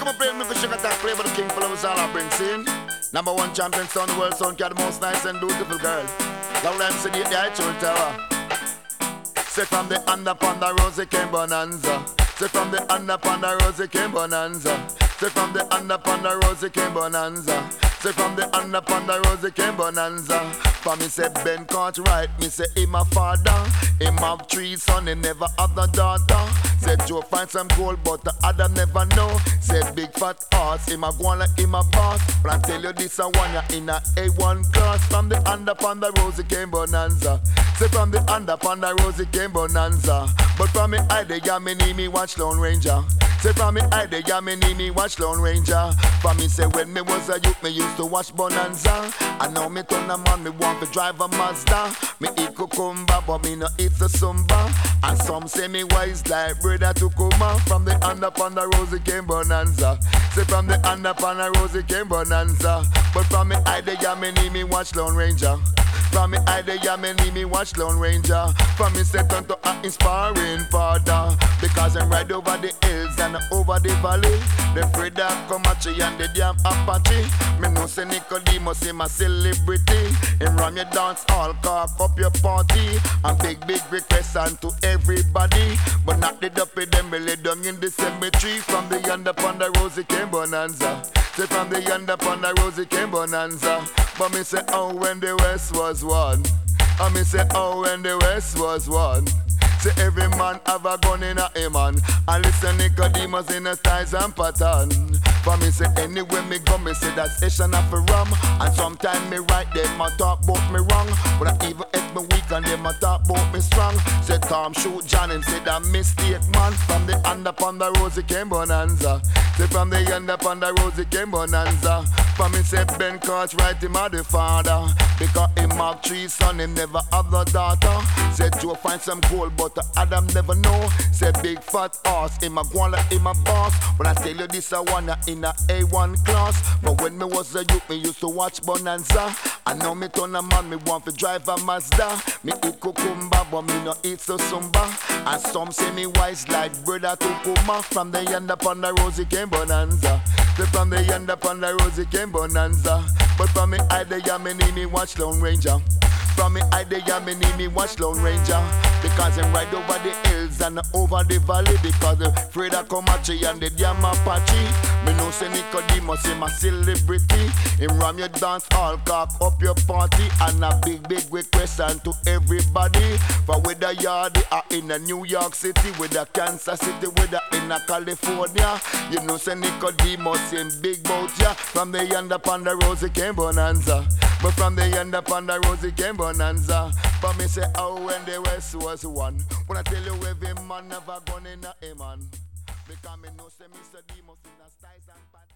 come and play me for sugar that play, but the king full of us all I bring in. Number one champion sound the world sound, the most nice and beautiful girl. Long time see the actual tower. Say from the under upon the rosy came bonanza. Say from the under upon the rosy came bonanza. Say from the under upon the rosy came bonanza. Say from the under upon the rosy came bonanza. For me say Ben can't write, me say him a father. Him have 3 sons, he never have a daughter. Say Joe find some gold, but the other never know. Say big fat horse, him a go on like him a boss. But I tell you this a one, you in a A1 class. From the under upon the rosy came bonanza. Say from the under upon the rosy came bonanza. But from me I the yeah, me need me watch Lone Ranger. Say from me I the yeah, me need me watch Lone Ranger. For me say when me was a youth, me used to watch Bonanza. I know me turn a man, me want to drive a Mazda. Me eat cucumber, but me no eat the Zumba. And some say me wise like brother Tukuma. From the under upon the rosy came bonanza. Say from the under upon the rosy came bonanza. But from me I the yeah, me need me watch Lone Ranger. From me I the yeah, me need me watch Lone Ranger. From me set on to an inspiring father. Because I'm right over the hills and over the valley. The Frida Comanche and the damn Apache. Me know say Nicodemus is my celebrity. In Ram your dance all, cock up your party. And big requests unto everybody. But not the duppy them, me lay down in the cemetery. From the yonder upon the rosy came bonanza. Say from the yonder upon the rosy came bonanza. But me say oh when the West was one. And me say oh when the West was one. Say every man have a gun in a man. And listen Nicodemus in a styles and pattern. For me say anywhere me go, me say that's Asian of a rum. And sometimes me right them a talk about me wrong. But I even if me weak and them a talk about me strong. Say Tom shoot John and say that mistake man. From the under upon the rosy came bonanza. Say from the under upon the rosy came bonanza. For me say Ben Cart's right him a the father. Because him have 3 sons, him never have no daughter. Say Joe find some gold, but the Adam never know. Say big fat horse, him a go on like him a boss. But I tell you this a one in a A1 class. But when me was a youth, me used to watch Bonanza. I know me turn a man, me want to drive a Mazda. Me eat cucumber, but me no eat so Zumba. And some say me wise like brother Tukuma. From the yonder upon the rosy came bonanza. Say from the yonder upon the rosy came bonanza. But from me I the yeah, me need me watch Lone Ranger. From me I the yeah, me need me watch Lone Ranger. Because I'm right over the hills and over the valley. Because the Frida Comanche and the damn Apache. Me know say Nicodemus is my celebrity. Him ram your dance all, cock up your party. And a big request unto everybody. For whether you're in a New York City, whether Kansas City, whether in a California. You know say Nicodemus in big boat, yeah. From the yonder upon the rosy came bonanza. But from the yonder upon the rosy came bonanza. But me say oh when the West was one. When I tell you every man never gone in a man. Because me know say Mr. Demos in a styles and pattern.